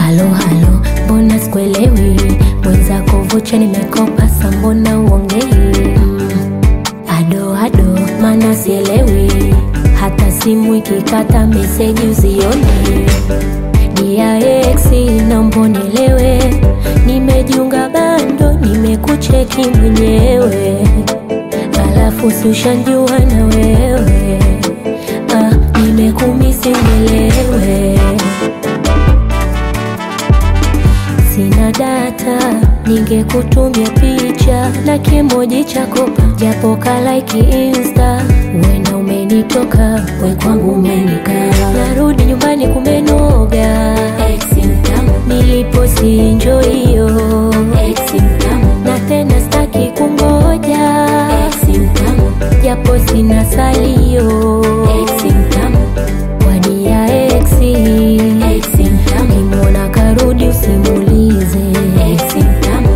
Halo halo, mbona sikuelewi? Mwenzako vocha nimekopa, sa mbona uongei? Ado ado, mana sielewi. Hata simu ikikata meseji usione. Dia exi naomba unielewe. Nimejiunga bando, nimekucheki mwenyewe. Alafu si ushanjua na wewe. Nimekumisi unielewe. Sina data, ningekutumia picha na kimoji cha kopa, japo ka like Insta. Wenda umenitoka, we kwangu umenikaa. Narudi nyumbani kumenoga. Exi mtamu, nilipo si enjoy yo. Exi mtamu, na tena staki kungoja. Exi mtamu, japo sina salio. Exi mtamu, wadi ya exi. Exi mtamu, kimona karudi usimulize. Exi mtamu.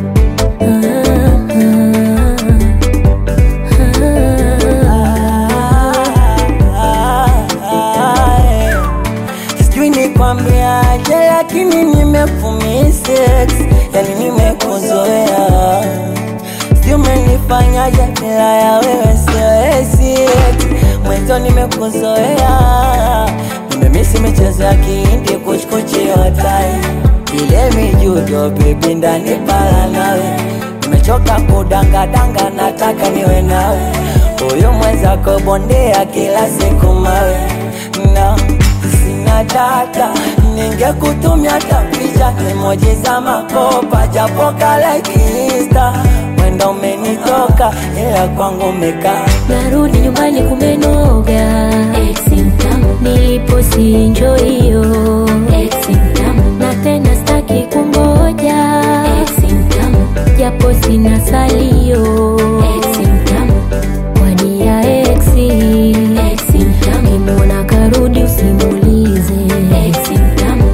Sijui nikwambiaje lakini nimefumisex. Yani nimekuzoea. Sijui umenifanyaje bila ya wewe siwezi. Mwenzo nimekuzoea. Nimemisi michezo ya kihindi kuchkuchi hotai. Ile mijudo baby ndani pala nawe. Nimechoka kudanga nataka niwe nawe. Huyu mwenzako bondea kila siku mawe. Na sina data, ningekutumia hata picha emoji za makopa, japo ka like Insta. Wenda umenitoka ila kwangu umekaa. Narudi nyumbani kumenoga. Exi mtamu, nilipo si enjoy yo. Exi mtamu, na tena staki kungoja. Exi mtamu, japo sina salio. Exi mtamu, wadi ya exi. Exi mtamu, kimona karudi usimulize. Exi mtamu,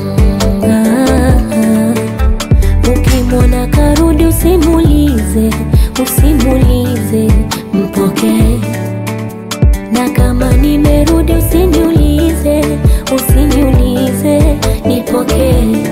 ukimona karudi usimulize. Usimulize, mpoke. Na kama nimerudi usiniulize. Usiniulize, nipokee.